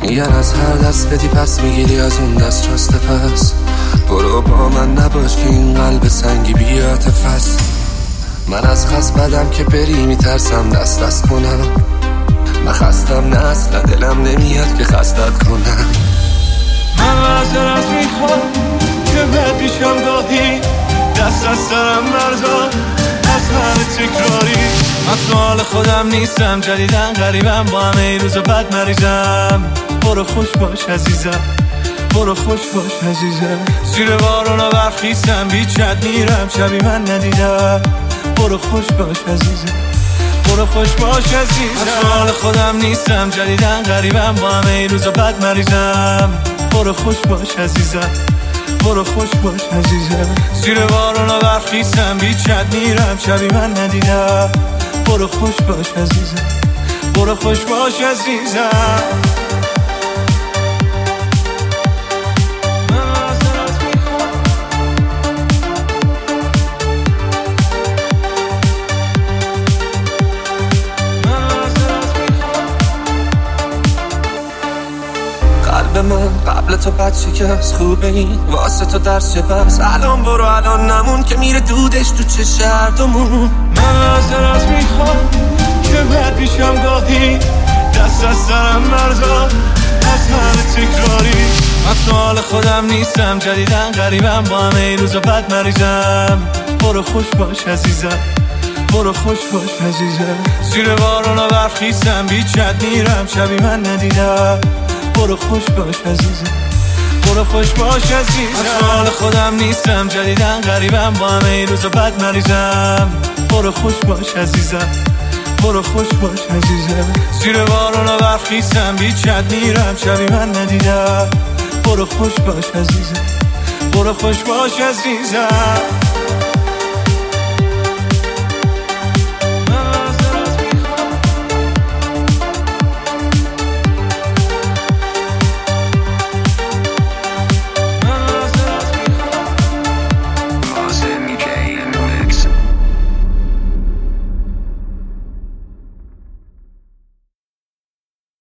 میگن از هر دست بدی پس میگیری از اون دست راسته. پس برو با من نباش که این قلب سنگی بیاتف است. من از خست بدم که بری میترسم دست کنم. من خستم نه اصلا دلم نمیاد که خستت کنم. من معذرت میخوام که بد میشم گاهی، دست از سرم بردار از همه تکراری. من تو حال خودم نیستم، جدیدن غریبم، با همه ای روز بد مریضم. برو خوش باش عزیزم، برو خوش باش عزیزم. زیر بارون و برف خیستم، بیچت میرم شبی من ندیدم. برو خوش باش عزیزم، برو خوش باش عزیزم. من تو حال خودم نیستم، جدیدن غریبم، با همه ای روز بد مریضم. برو خوش باش عزیزم، برو خوش باش عزیزم. زیر بارون و برف خیستم، بیچت میرم شبی من ندیدم. برو خوش باش عزیزم، برو خوش باش عزیزم. قلب من قبل تو بد شکست، خوبه این واسه تو درس چه بس. الان برو الان نمون که میره دودش تو چه هردومون. من معذرت میخوام که بد میشم گاهی، دست از سرم بردار از همه تکراری. من تو حال خودم نیستم، جدیدن غریبم، با همه ای روز بد مریضم. برو خوش باش عزیزم، برو خوش باش عزیزم. زیر بارون و برف خیستم، بیچت میرم شبی من ندیدم. برو خوش باش عزیزم، برو خوش باش عزیزم. من تو حال خودم نیستم، جدیدن غریبم، با همه ای روز بد مریضم. برو خوش باش عزیزم، برو خوش باش عزیزم. زیر بارون و برف خیستم، بیچت میرم شبی من ندیدم. برو خوش باش عزیزم، برو خوش باش عزیزم.